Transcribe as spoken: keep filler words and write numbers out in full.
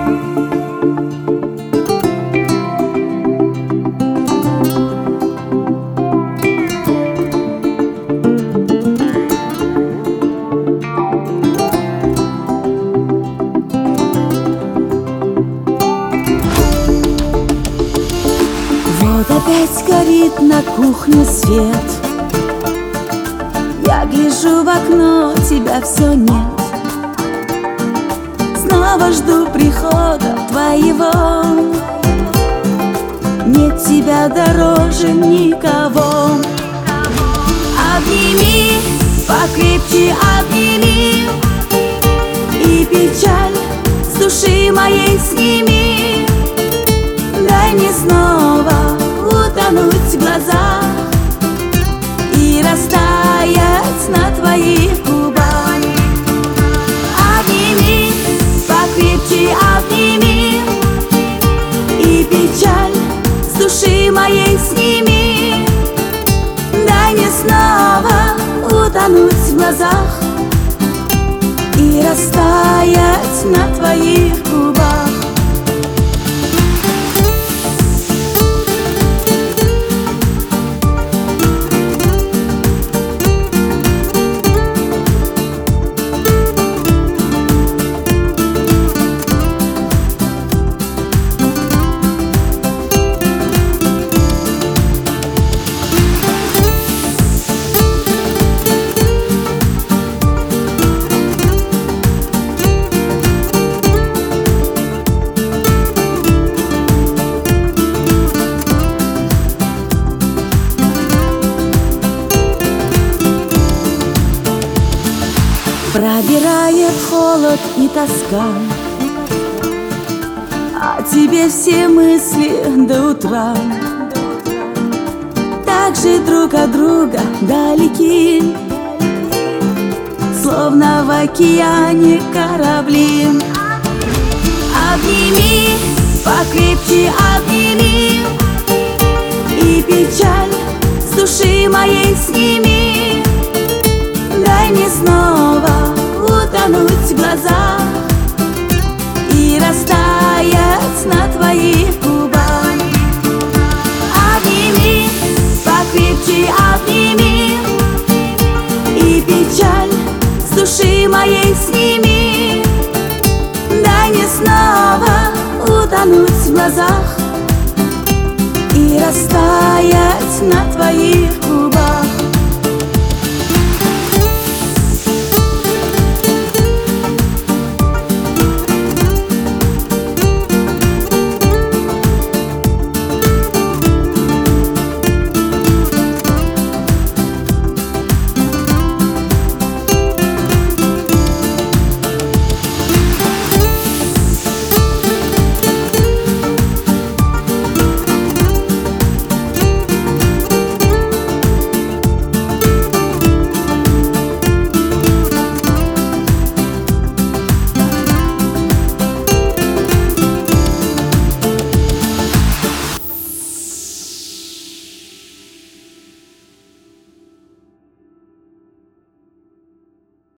Вот опять горит на кухне свет. Я гляжу в окно, тебя все нет. Снова жду прихода твоего. Нет тебя дороже никого. Обними, покрепче обними, и печаль с души моей сними. Дай мне снова утонуть в глазах и растаять на твоих губах. Обними, покрепче обними, и печаль с души моей сними. Дай мне снова утонуть в глазах и растаять на твоих губах. Пробирает холод и тоска, а тебе все мысли до утра. Так же друг от друга далеки, словно в океане корабли. Обними, покрепче обними, и печаль с души моей сними. Дай мне снова утонуть в глазах и растаять на твоих губах. Обними, покрепче обними, и печаль с души моей сними. Дай мне снова утонуть в глазах и растаять на твоих губах.